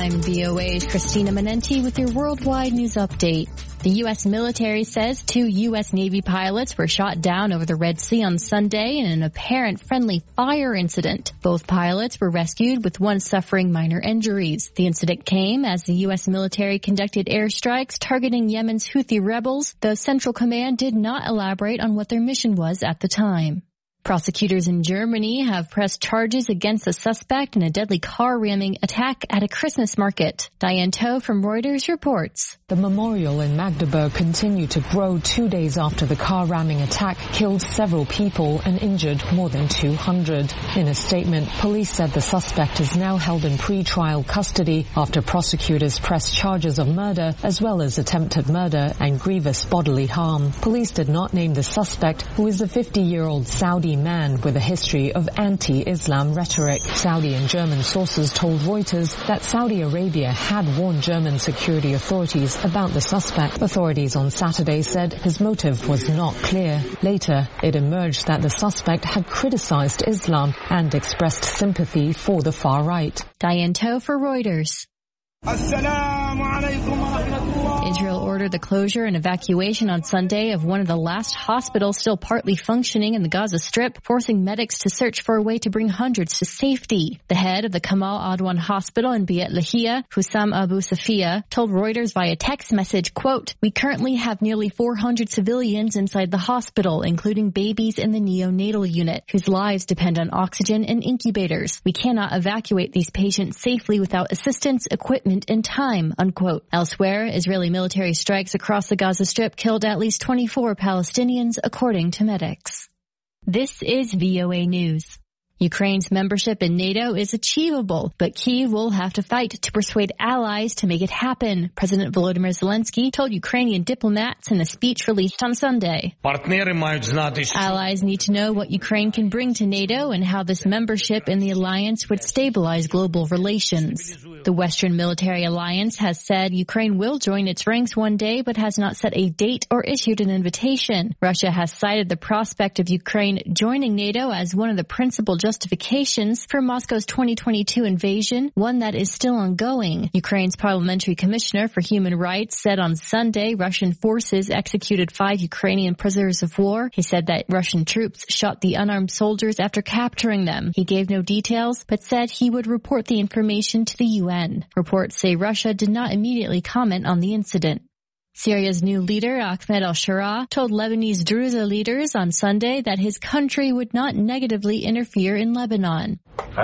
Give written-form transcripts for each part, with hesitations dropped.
I'm VOA's Christina Manenti with your worldwide news update. The U.S. military says 2 U.S. Navy pilots were shot down over the Red Sea on Sunday in an apparent friendly fire incident. Both pilots were rescued with one suffering minor injuries. The incident came as the U.S. military conducted airstrikes targeting Yemen's Houthi rebels. The Central Command did not elaborate on what their mission was at the time. Prosecutors in Germany have pressed charges against a suspect in a deadly car ramming attack at a Christmas market. Diane Toh from Reuters reports. The memorial in Magdeburg continued to grow 2 days after the car ramming attack killed several people and injured more than 200. In a statement, police said the suspect is now held in pre-trial custody after prosecutors pressed charges of murder as well as attempted murder and grievous bodily harm. Police did not name the suspect, who is a 50-year-old Saudi man with a history of anti-Islam rhetoric. Saudi and German sources told Reuters that Saudi Arabia had warned German security authorities about the suspect. Authorities on Saturday said his motive was not clear. Later, it emerged that the suspect had criticized Islam and expressed sympathy for the far right. Diane Toh for Reuters. Israel ordered the closure and evacuation on Sunday of one of the last hospitals still partly functioning in the Gaza Strip, forcing medics to search for a way to bring hundreds to safety. The head of the Kamal Adwan Hospital in Beit Lahia, Hussam Abu Safia, told Reuters via text message, quote, "We currently have nearly 400 civilians inside the hospital, including babies in the neonatal unit, whose lives depend on oxygen and incubators. We cannot evacuate these patients safely without assistance, equipment, and time," unquote. Elsewhere, Israeli military strikes across the Gaza Strip killed at least 24 Palestinians, according to medics. This is VOA News. Ukraine's membership in NATO is achievable, but Kyiv will have to fight to persuade allies to make it happen, President Volodymyr Zelensky told Ukrainian diplomats in a speech released on Sunday. Allies need to know what Ukraine can bring to NATO and how this membership in the alliance would stabilize global relations. The Western military alliance has said Ukraine will join its ranks one day, but has not set a date or issued an invitation. Russia has cited the prospect of Ukraine joining NATO as one of the principal justifications for Moscow's 2022 invasion, one that is still ongoing. Ukraine's parliamentary commissioner for human rights said on Sunday Russian forces executed 5 Ukrainian prisoners of war. He said that Russian troops shot the unarmed soldiers after capturing them. He gave no details, but said he would report the information to the UN. Reports say Russia did not immediately comment on the incident. Syria's new leader, Ahmed al-Sharaa, told Lebanese Druze leaders on Sunday that his country would not negatively interfere in Lebanon.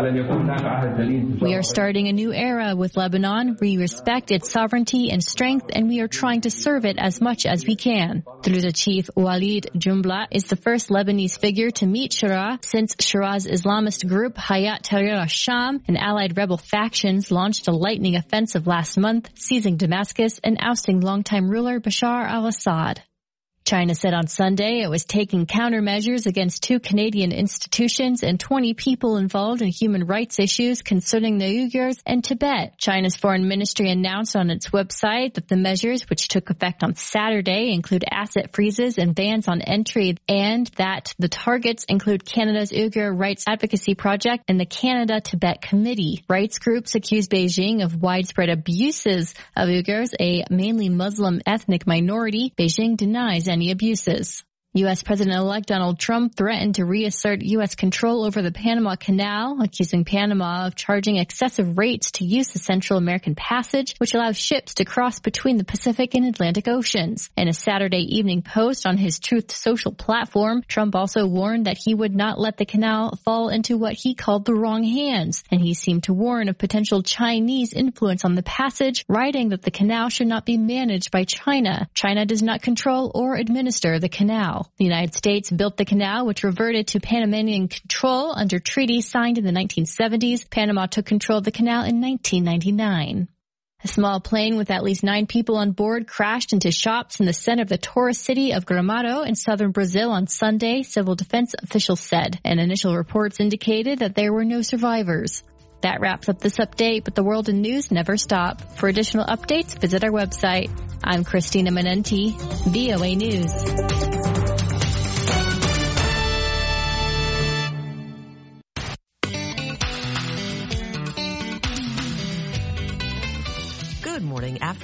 "We are starting a new era with Lebanon. We respect its sovereignty and strength, and we are trying to serve it as much as we can." Druze chief Walid Jumblat is the first Lebanese figure to meet Sharaa since Sharaa's Islamist group Hayat Tahrir al-Sham and allied rebel factions launched a lightning offensive last month, seizing Damascus and ousting longtime ruler Bashar al-Assad. China said on Sunday it was taking countermeasures against 2 Canadian institutions and 20 people involved in human rights issues concerning the Uyghurs and Tibet. China's foreign ministry announced on its website that the measures, which took effect on Saturday, include asset freezes and bans on entry, and that the targets include Canada's Uyghur Rights Advocacy Project and the Canada-Tibet Committee. Rights groups accuse Beijing of widespread abuses of Uyghurs, a mainly Muslim ethnic minority. Beijing denies any abuses. U.S. President-elect Donald Trump threatened to reassert U.S. control over the Panama Canal, accusing Panama of charging excessive rates to use the Central American Passage, which allows ships to cross between the Pacific and Atlantic Oceans. In a Saturday evening post on his Truth Social platform, Trump also warned that he would not let the canal fall into what he called the wrong hands, and he seemed to warn of potential Chinese influence on the passage, writing that the canal should not be managed by China. China does not control or administer the canal. The United States built the canal, which reverted to Panamanian control under treaties signed in the 1970s. Panama took control of the canal in 1999. A small plane with at least 9 people on board crashed into shops in the center of the tourist city of Gramado in southern Brazil on Sunday, civil defense officials said, and initial reports indicated that there were no survivors. That wraps up this update, but the world in news never stop. For additional updates, visit our website. I'm Christina Manenti, VOA News.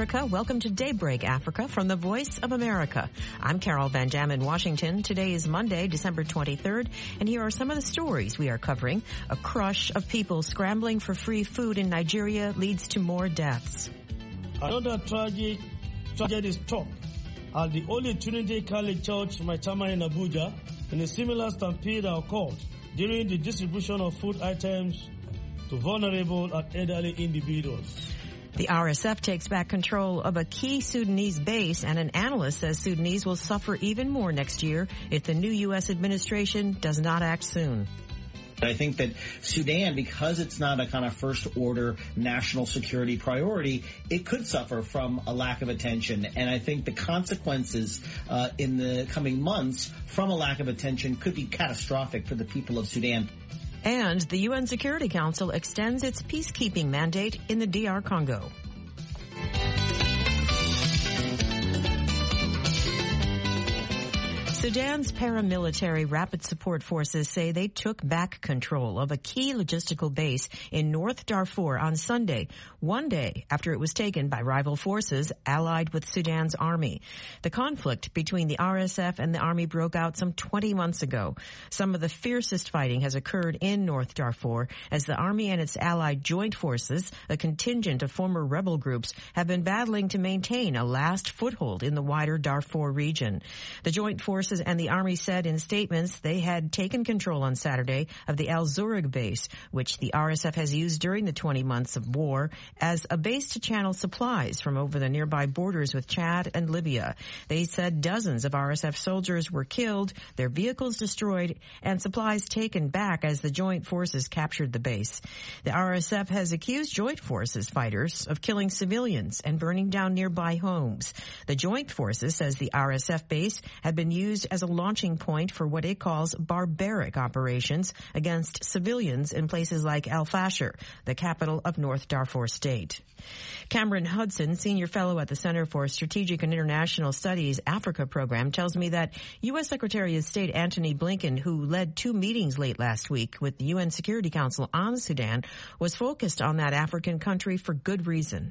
America. Welcome to Daybreak Africa from the Voice of America. I'm Carol Van Dam in Washington. Today is Monday, December 23rd, and here are some of the stories we are covering. A crush of people scrambling for free food in Nigeria leads to more deaths. Another tragedy struck at the Holy Trinity Catholic Church, Maitama in Abuja, and a similar stampede occurred during the distribution of food items to vulnerable and elderly individuals. The RSF takes back control of a key Sudanese base, and an analyst says Sudanese will suffer even more next year if the new U.S. administration does not act soon. I think that Sudan, because it's not a kind of first-order national security priority, it could suffer from a lack of attention. And I think the consequences in the coming months from a lack of attention could be catastrophic for the people of Sudan. And the UN Security Council extends its peacekeeping mandate in the DR Congo. Sudan's paramilitary rapid support forces say they took back control of a key logistical base in North Darfur on Sunday, one day after it was taken by rival forces allied with Sudan's army. The conflict between the RSF and the army broke out some 20 months ago. Some of the fiercest fighting has occurred in North Darfur as the army and its allied joint forces, a contingent of former rebel groups, have been battling to maintain a last foothold in the wider Darfur region. The joint forces and the army said in statements they had taken control on Saturday of the Al Zurg base, which the RSF has used during the 20 months of war as a base to channel supplies from over the nearby borders with Chad and Libya. They said dozens of RSF soldiers were killed, their vehicles destroyed, and supplies taken back as the joint forces captured the base. The RSF has accused joint forces fighters of killing civilians and burning down nearby homes. The joint forces says the RSF base had been used as a launching point for what it calls barbaric operations against civilians in places like Al Fasher, the capital of North Darfur State. Cameron Hudson, senior fellow at the Center for Strategic and International Studies Africa program, tells me that U.S. Secretary of State Antony Blinken, who led 2 meetings late last week with the UN Security Council on Sudan, was focused on that African country for good reason.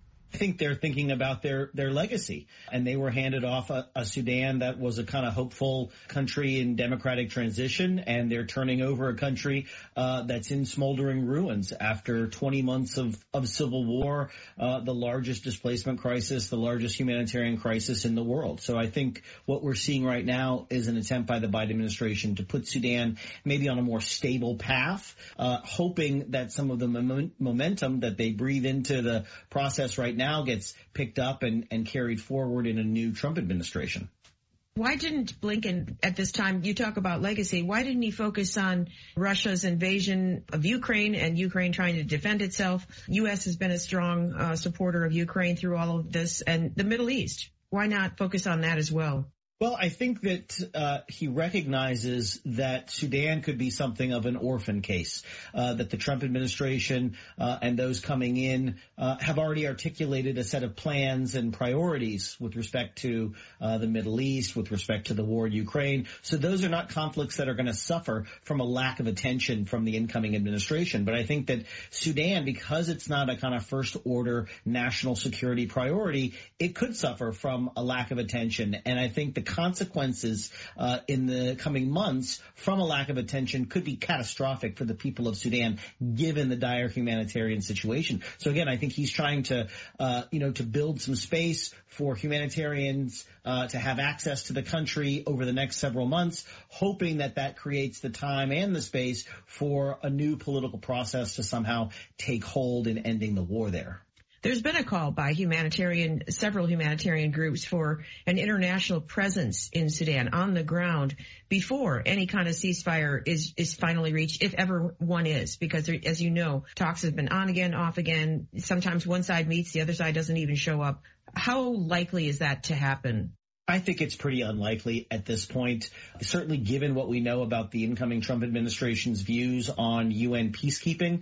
I think they're thinking about their legacy, and they were handed off a Sudan that was a kind of hopeful country in democratic transition, and they're turning over a country that's in smoldering ruins after 20 months of civil war, the largest displacement crisis, the largest humanitarian crisis in the world. So I think what we're seeing right now is an attempt by the Biden administration to put Sudan maybe on a more stable path, hoping that some of the momentum that they breathe into the process right now gets picked up and carried forward in a new Trump administration. Why didn't Blinken at this time, you talk about legacy, why didn't he focus on Russia's invasion of Ukraine and Ukraine trying to defend itself? U.S. has been a strong supporter of Ukraine through all of this, and the Middle East. Why not focus on that as well? Well, I think that he recognizes that Sudan could be something of an orphan case, that the Trump administration and those coming in have already articulated a set of plans and priorities with respect to the Middle East, with respect to the war in Ukraine. So those are not conflicts that are going to suffer from a lack of attention from the incoming administration. But I think that Sudan, because it's not a kind of first-order national security priority, it could suffer from a lack of attention. And I think the consequences in the coming months from a lack of attention could be catastrophic for the people of Sudan, given the dire humanitarian situation. So again, I think he's trying to, to build some space for humanitarians to have access to the country over the next several months, hoping that that creates the time and the space for a new political process to somehow take hold in ending the war there. There's been a call by several humanitarian groups for an international presence in Sudan on the ground before any kind of ceasefire is finally reached, if ever one is, because there, as you know, talks have been on again, off again. Sometimes one side meets, the other side doesn't even show up. How likely is that to happen? I think it's pretty unlikely at this point, certainly given what we know about the incoming Trump administration's views on UN peacekeeping.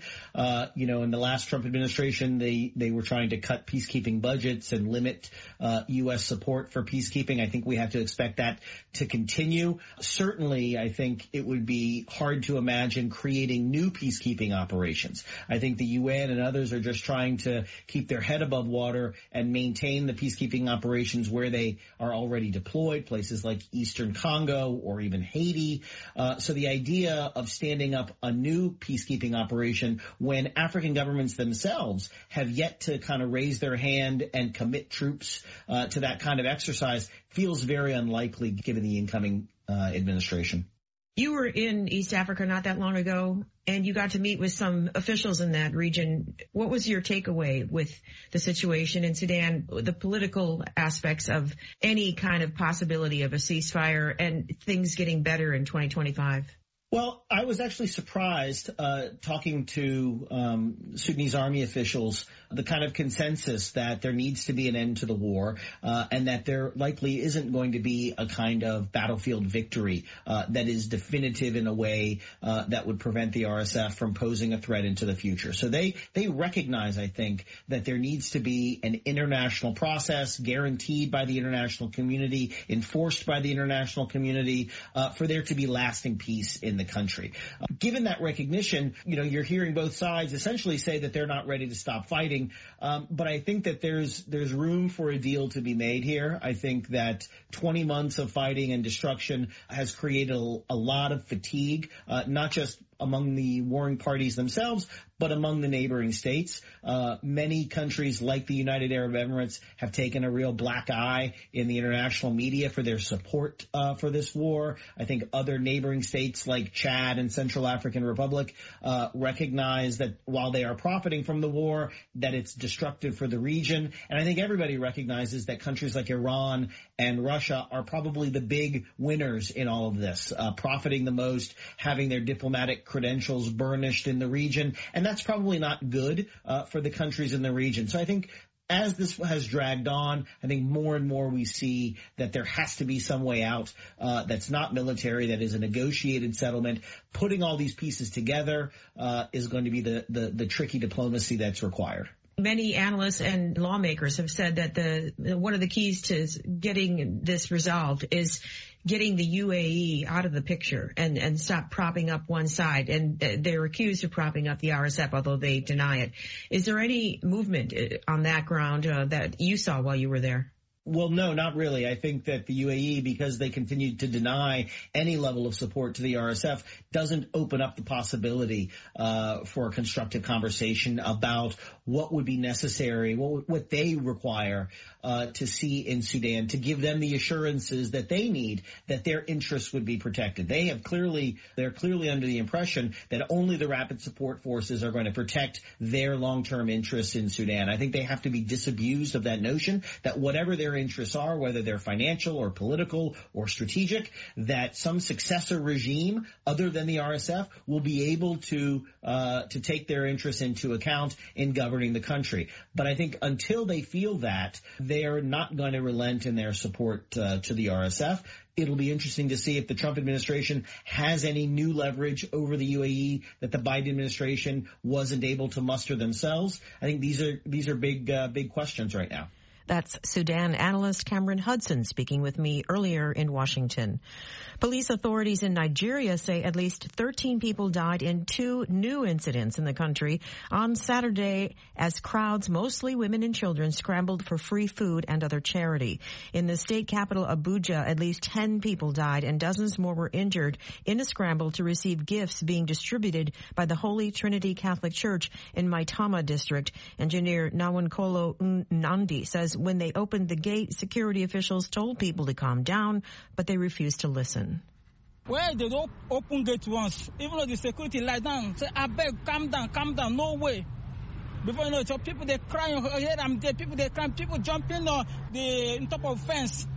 In the last Trump administration, they were trying to cut peacekeeping budgets and limit U.S. support for peacekeeping. I think we have to expect that to continue. Certainly, I think it would be hard to imagine creating new peacekeeping operations. I think the UN and others are just trying to keep their head above water and maintain the peacekeeping operations where they are already deployed, places like Eastern Congo or even Haiti. So the idea of standing up a new peacekeeping operation when African governments themselves have yet to kind of raise their hand and commit troops to that kind of exercise feels very unlikely given the incoming administration. You were in East Africa not that long ago, and you got to meet with some officials in that region. What was your takeaway with the situation in Sudan, the political aspects of any kind of possibility of a ceasefire and things getting better in 2025? Well, I was actually surprised talking to Sudanese army officials, the kind of consensus that there needs to be an end to the war and that there likely isn't going to be a kind of battlefield victory that is definitive in a way that would prevent the RSF from posing a threat into the future. So they recognize, I think, that there needs to be an international process guaranteed by the international community, enforced by the international community for there to be lasting peace in the country. Given that recognition, you're hearing both sides essentially say that they're not ready to stop fighting. But I think that there's room for a deal to be made here. I think that 20 months of fighting and destruction has created a lot of fatigue, not just among the warring parties themselves, but among the neighboring states. Many countries like the United Arab Emirates have taken a real black eye in the international media for their support for this war. I think other neighboring states like Chad and Central African Republic recognize that while they are profiting from the war, that it's destructive for the region. And I think everybody recognizes that countries like Iran and Russia are probably the big winners in all of this, profiting the most, having their diplomatic credentials burnished in the region. And that's probably not good for the countries in the region. So I think as this has dragged on, I think more and more we see that there has to be some way out that's not military, that is a negotiated settlement. Putting all these pieces together is going to be the tricky diplomacy that's required. Many analysts and lawmakers have said that one of the keys to getting this resolved is getting the UAE out of the picture and stop propping up one side. And they're accused of propping up the RSF, although they deny it. Is there any movement on that ground that you saw while you were there? Well, no, not really. I think that the UAE, because they continue to deny any level of support to the RSF, doesn't open up the possibility for a constructive conversation about what would be necessary, what they require to see in Sudan to give them the assurances that they need that their interests would be protected. They're clearly under the impression that only the rapid support forces are going to protect their long-term interests in Sudan. I think they have to be disabused of that notion that whatever their interests are, whether they're financial or political or strategic, that some successor regime other than the RSF will be able to take their interests into account in governing the country. But I think until they feel that, they're not going to relent in their support to the RSF. It'll be interesting to see if the Trump administration has any new leverage over the UAE that the Biden administration wasn't able to muster themselves. I think these are big questions right now. That's Sudan analyst Cameron Hudson speaking with me earlier in Washington. Police authorities in Nigeria say at least 13 people died in 2 new incidents in the country on Saturday as crowds, mostly women and children, scrambled for free food and other charity. In the state capital, Abuja, at least 10 people died and dozens more were injured in a scramble to receive gifts being distributed by the Holy Trinity Catholic Church in Maitama district. Engineer Nawankolo Nnamdi says when they opened the gate, security officials told people to calm down, but they refused to listen. Well, they don't open gate once. Even though the security lie down, say, I beg, calm down, no way. Before you know it, so people they crying, here I'm there, people they crying, people jumping on top of fence.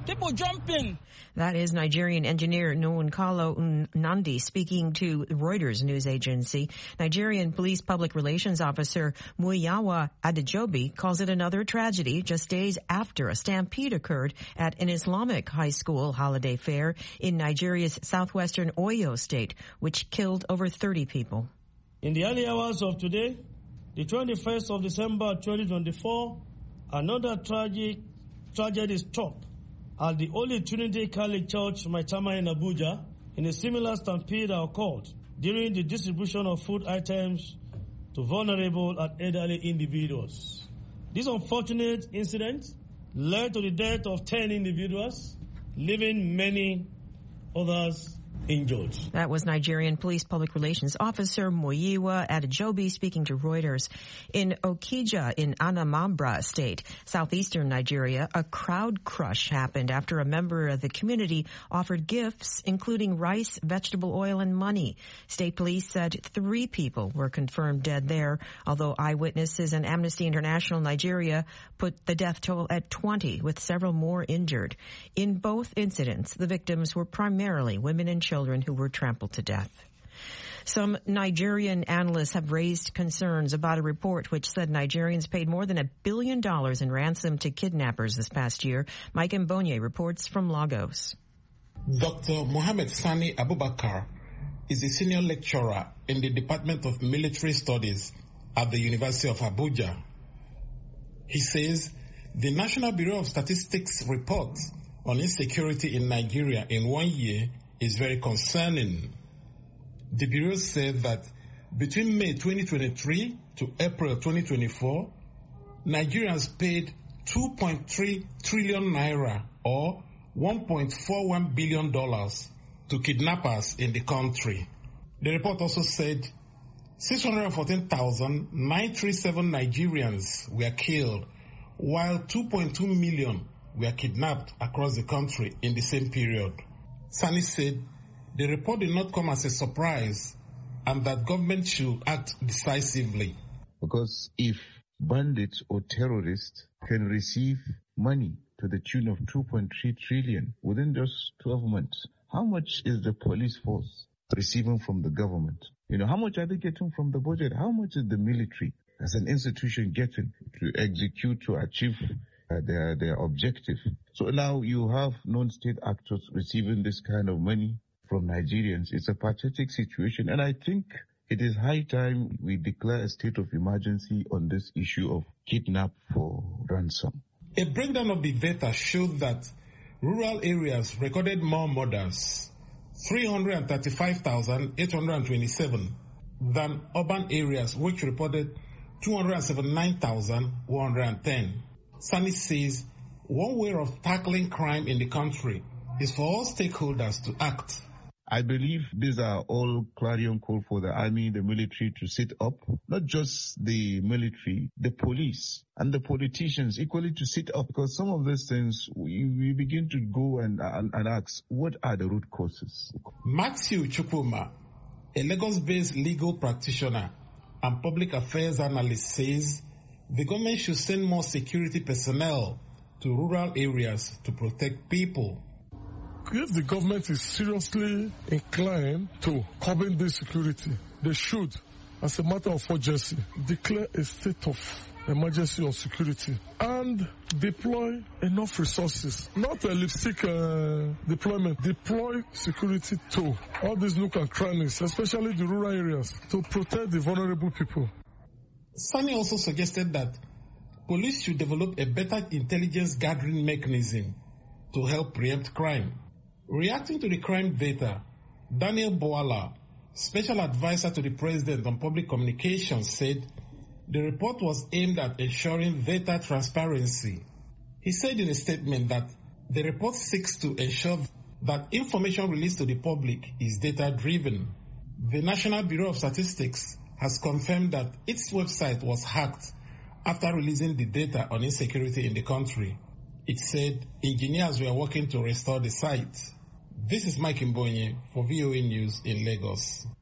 People jumping. That is Nigerian engineer Nwankalo Nnamdi speaking to Reuters news agency. Nigerian police public relations officer Muyiwa Adejobi calls it another tragedy just days after a stampede occurred at an Islamic high school holiday fair in Nigeria's southwestern Oyo state, which killed over 30 people. In the early hours of today, the 21st of December 2024, another tragedy struck at the Holy Trinity Catholic Church, Maitama in Abuja, in a similar stampede occurred during the distribution of food items to vulnerable and elderly individuals. This unfortunate incident led to the death of 10 individuals, leaving many others injured. That was Nigerian Police Public Relations Officer Muyiwa Adejobi speaking to Reuters. In Okija in Anambra State, southeastern Nigeria, a crowd crush happened after a member of the community offered gifts, including rice, vegetable oil, and money. State police said 3 people were confirmed dead there, although eyewitnesses and Amnesty International Nigeria put the death toll at 20, with several more injured. In both incidents, the victims were primarily women and children who were trampled to death. Some Nigerian analysts have raised concerns about a report which said Nigerians paid more than $1 billion in ransom to kidnappers this past year. Mike Mbonye reports from Lagos. Dr. Mohammed Sani Abubakar is a senior lecturer in the Department of Military Studies at the University of Abuja. He says the National Bureau of Statistics report on insecurity in Nigeria in 1 year is very concerning. The Bureau said that between May 2023 to April 2024, Nigerians paid 2.3 trillion naira or $1.41 billion to kidnappers in the country. The report also said 614,937 Nigerians were killed, while 2.2 million were kidnapped across the country in the same period. Sani said the report did not come as a surprise and that government should act decisively. Because if bandits or terrorists can receive money to the tune of 2.3 trillion within just 12 months, how much is the police force receiving from the government? How much are they getting from the budget? How much is the military as an institution getting to execute, to achieve their objective? So now you have non-state actors receiving this kind of money from Nigerians. It's a pathetic situation, and I think it is high time we declare a state of emergency on this issue of kidnap for ransom. A breakdown of the data showed that rural areas recorded more murders, 335,827, than urban areas, which reported 279,110. Sani says one way of tackling crime in the country is for all stakeholders to act. I believe these are all clarion call for the army, the military to sit up, not just the military, the police and the politicians equally to sit up, because some of these things we begin to go and ask, what are the root causes? Matthew Chukwuma, a Lagos-based legal practitioner and public affairs analyst, says the government should send more security personnel to rural areas to protect people. If the government is seriously inclined to curbing this security, they should, as a matter of urgency, declare a state of emergency on security and deploy enough resources. Not a lipstick deployment. Deploy security to all these nook and crannies, especially the rural areas, to protect the vulnerable people. Sani also suggested that police should develop a better intelligence gathering mechanism to help preempt crime. Reacting to the crime data, Daniel Boala, special advisor to the president on public communications, said the report was aimed at ensuring data transparency. He said in a statement that the report seeks to ensure that information released to the public is data-driven. The National Bureau of Statistics has confirmed that its website was hacked after releasing the data on insecurity in the country. It said engineers were working to restore the site. This is Mike Mbonye for VOA News in Lagos.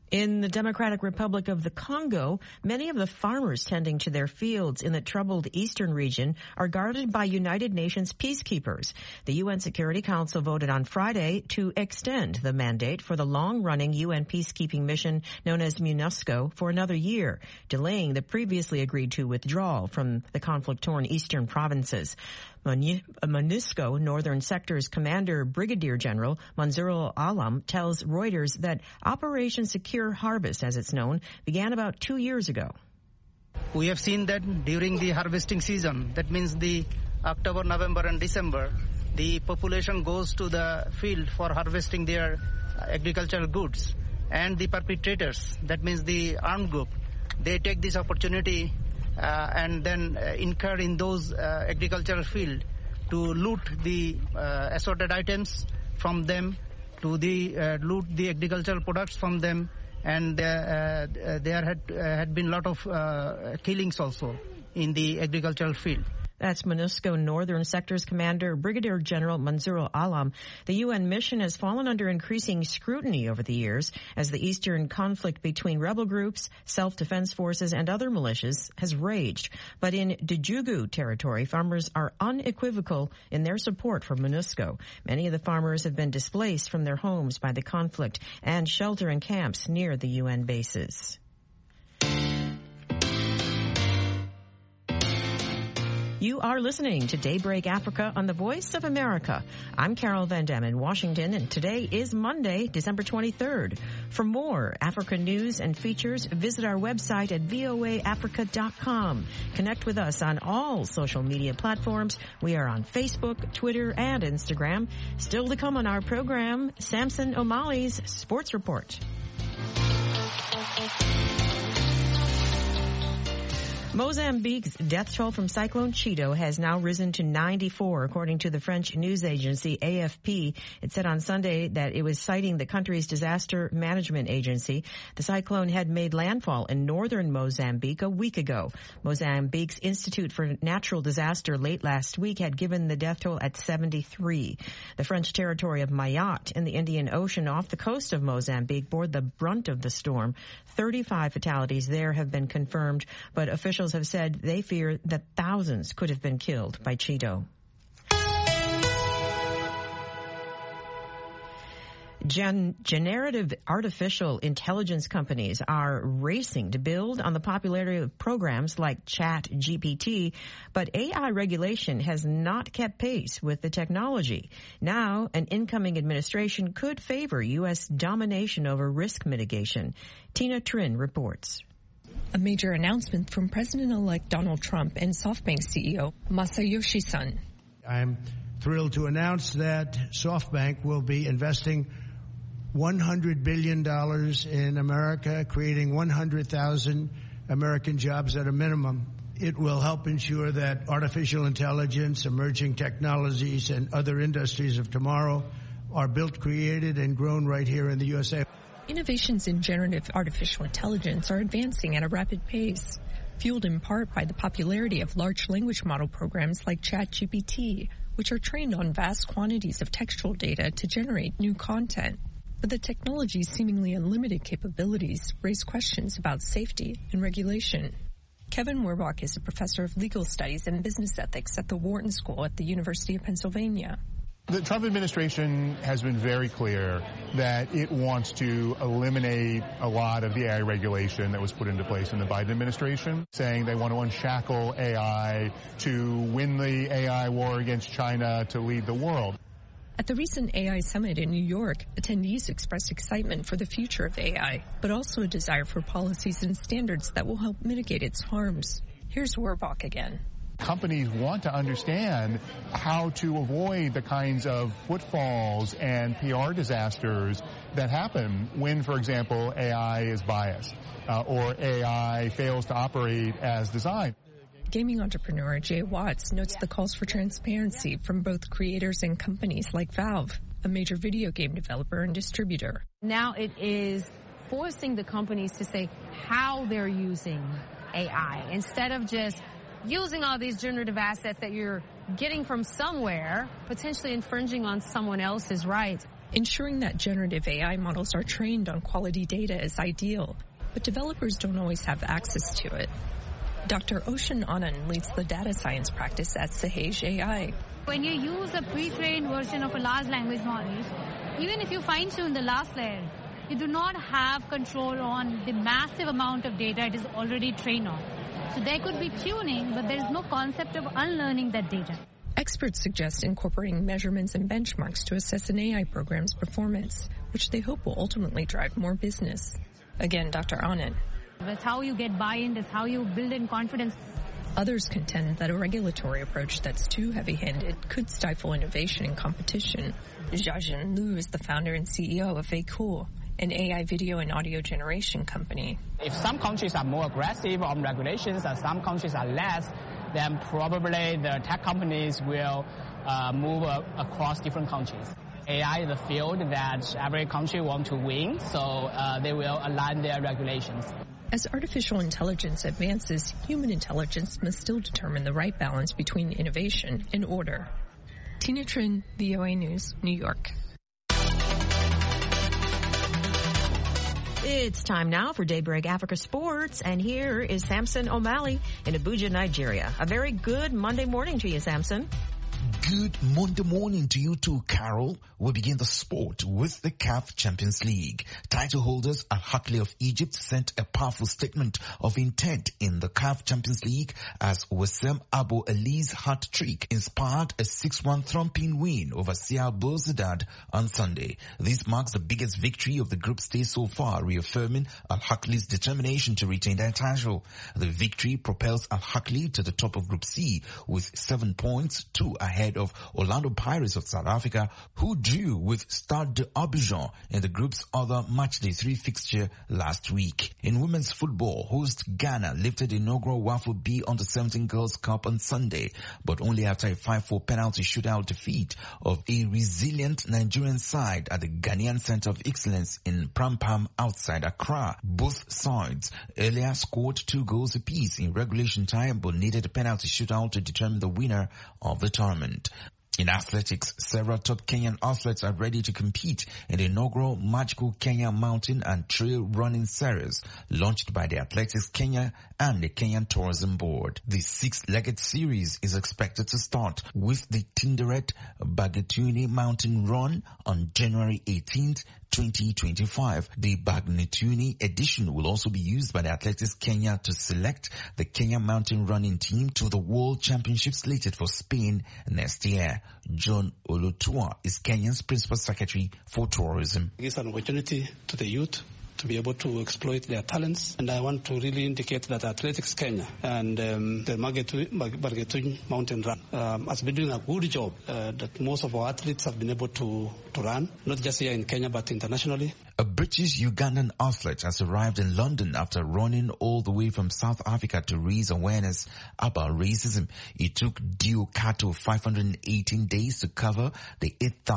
In the Democratic Republic of the Congo, many of the farmers tending to their fields in the troubled eastern region are guarded by United Nations peacekeepers. The UN Security Council voted on Friday to extend the mandate for the long-running UN peacekeeping mission known as MONUSCO for another year, delaying the previously agreed-to withdrawal from the conflict-torn eastern provinces. MONUSCO Northern Sector's Commander Brigadier General Mansour Alam tells Reuters that Operation Secure Harvest, as it's known, began about 2 years ago. We have seen that during the harvesting season, that means the October, November and December, the population goes to the field for harvesting their agricultural goods. And the perpetrators, that means the armed group, they take this opportunity and then incur in those agricultural field to loot the assorted items from them, to loot the agricultural products from them, and there had been a lot of killings also in the agricultural field. That's MONUSCO Northern Sector's Commander Brigadier General Mansour Alam. The UN mission has fallen under increasing scrutiny over the years as the eastern conflict between rebel groups, self-defense forces, and other militias has raged. But in Djugu territory, farmers are unequivocal in their support for MONUSCO. Many of the farmers have been displaced from their homes by the conflict and shelter in camps near the UN bases. You are listening to Daybreak Africa on the Voice of America. I'm Carol Van Dam in Washington, and today is Monday, December 23rd. For more Africa news and features, visit our website at voaafrica.com. Connect with us on all social media platforms. We are on Facebook, Twitter, and Instagram. Still to come on our program, Samson O'Malley's Sports Report. Mozambique's death toll from Cyclone Chido has now risen to 94, according to the French news agency AFP. It said on Sunday that it was citing the country's disaster management agency. The cyclone had made landfall in northern Mozambique a week ago. Mozambique's Institute for Natural Disaster late last week had given the death toll at 73. The French territory of Mayotte in the Indian Ocean off the coast of Mozambique bore the brunt of the storm. 35 fatalities there have been confirmed, but officials have said they fear that thousands could have been killed by Chido. Generative artificial intelligence companies are racing to build on the popularity of programs like ChatGPT, but AI regulation has not kept pace with the technology. Now, an incoming administration could favor U.S. domination over risk mitigation. Tina Trin reports. A major announcement from President-elect Donald Trump and SoftBank CEO Masayoshi Son. I'm thrilled to announce that SoftBank will be investing $100 billion in America, creating 100,000 American jobs at a minimum. It will help ensure that artificial intelligence, emerging technologies, and other industries of tomorrow are built, created, and grown right here in the USA. Innovations in generative artificial intelligence are advancing at a rapid pace, fueled in part by the popularity of large language model programs like ChatGPT, which are trained on vast quantities of textual data to generate new content. But the technology's seemingly unlimited capabilities raise questions about safety and regulation. Kevin Werbach is a professor of legal studies and business ethics at the Wharton School at the University of Pennsylvania. The Trump administration has been very clear that it wants to eliminate a lot of the AI regulation that was put into place in the Biden administration, saying they want to unshackle AI to win the AI war against China, to lead the world. At the recent AI summit in New York, attendees expressed excitement for the future of AI, but also a desire for policies and standards that will help mitigate its harms. Here's Werbach again. Companies want to understand how to avoid the kinds of footfalls and PR disasters that happen when, for example, AI is biased or AI fails to operate as designed. Gaming entrepreneur Jay Watts notes the calls for transparency from both creators and companies like Valve, a major video game developer and distributor. Now it is forcing the companies to say how they're using AI instead of just using all these generative assets that you're getting from somewhere, potentially infringing on someone else's rights. Ensuring that generative AI models are trained on quality data is ideal, but developers don't always have access to it. Dr. Ocean Anand leads the data science practice at Sahej AI. When you use a pre-trained version of a large language model, even if you fine-tune the last layer, you do not have control on the massive amount of data it is already trained on. So there could be tuning, but there is no concept of unlearning that data. Experts suggest incorporating measurements and benchmarks to assess an AI program's performance, which they hope will ultimately drive more business. Again, Dr. Anand. That's how you get buy-in, that's how you build in confidence. Others contend that a regulatory approach that's too heavy-handed could stifle innovation and competition. Jiajun Liu is the founder and CEO of Veicool, an AI video and audio generation company. If some countries are more aggressive on regulations and some countries are less, then probably the tech companies will move across different countries. AI is a field that every country wants to win, so they will align their regulations. As artificial intelligence advances, human intelligence must still determine the right balance between innovation and order. Tina Trin, VOA News, New York. It's time now for Daybreak Africa Sports, and here is Samson O'Malley in Abuja, Nigeria. A very good Monday morning to you, Samson. Good Monday morning to you too, Carol. We begin the sport with the CAF Champions League. Title holders Al Ahly of Egypt sent a powerful statement of intent in the CAF Champions League as Wissam Abu Ali's hat trick inspired a 6-1 thumping win over Sia Belouizdad on Sunday. This marks the biggest victory of the group stage so far, reaffirming Al Ahly's determination to retain their title. The victory propels Al Ahly to the top of Group C with 7 points, 2 ahead of Orlando Pirates of South Africa, who drew with Stade d'Abidjan in the group's other matchday 3 fixture last week. In women's football, host Ghana lifted the inaugural Waffle B Under-17 Girls Cup on Sunday, but only after a 5-4 penalty shootout defeat of a resilient Nigerian side at the Ghanaian Center of Excellence in Prampam outside Accra. Both sides earlier scored 2 goals apiece in regulation time, but needed a penalty shootout to determine the winner of the tournament. In athletics, several top Kenyan athletes are ready to compete in the inaugural Magical Kenya Mountain and Trail Running Series launched by the Athletics Kenya and the Kenyan Tourism Board. The 6-legged series is expected to start with the Tinderet Bagatuni Mountain Run on January 18th, 2025. The Bagnetuni edition will also be used by the Athletics Kenya to select the Kenya mountain running team to the World Championship slated for Spain next year. John Olutua is Kenya's Principal Secretary for Tourism. It's an opportunity to the youth to be able to exploit their talents. And I want to really indicate that Athletics Kenya and the Bagatuni Mountain Run has been doing a good job, that most of our athletes have been able to run, not just here in Kenya, but internationally. A British-Ugandan athlete has arrived in London after running all the way from South Africa to raise awareness about racism. It took Dio Kato 518 days to cover the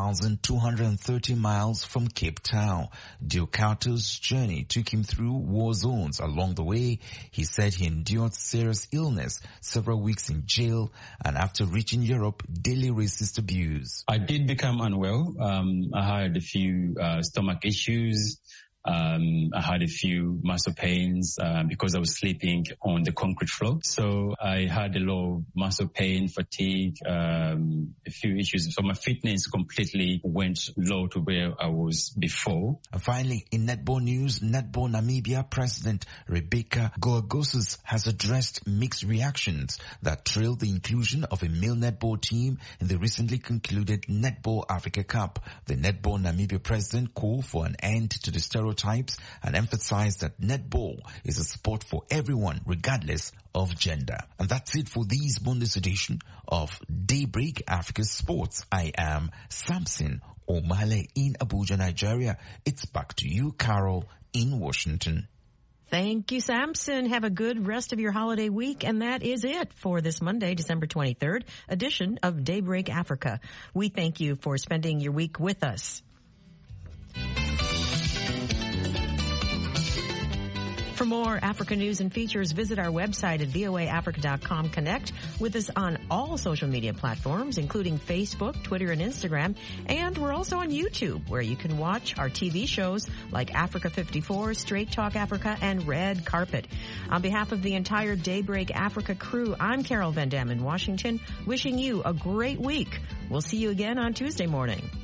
8,230 miles from Cape Town. Dio Kato's journey took him through war zones. Along the way, he said he endured serious illness, several weeks in jail, and after reaching Europe, daily racist abuse. I did become unwell. I had a few stomach issues. I had a few muscle pains because I was sleeping on the concrete floor. So I had a lot of muscle pain, fatigue, a few issues. So my fitness completely went low to where I was before. And finally, in netball news, Netball Namibia President Rebecca Goagosus has addressed mixed reactions that trailed the inclusion of a male netball team in the recently concluded Netball Africa Cup. The Netball Namibia president called for an end to the stereotypes and emphasized that netball is a sport for everyone, regardless of gender. And that's it for this Monday's edition of Daybreak Africa Sports. I am Samson O'Malley in Abuja, Nigeria. It's back to you, Carol, in Washington. Thank you, Samson. Have a good rest of your holiday week. And that is it for this Monday, December 23rd edition of Daybreak Africa. We thank you for spending your week with us. For more Africa news and features, visit our website at voaafrica.com. Connect with us on all social media platforms, including Facebook, Twitter, and Instagram. And we're also on YouTube, where you can watch our TV shows like Africa 54, Straight Talk Africa, and Red Carpet. On behalf of the entire Daybreak Africa crew, I'm Carol Van Dam in Washington, wishing you a great week. We'll see you again on Tuesday morning.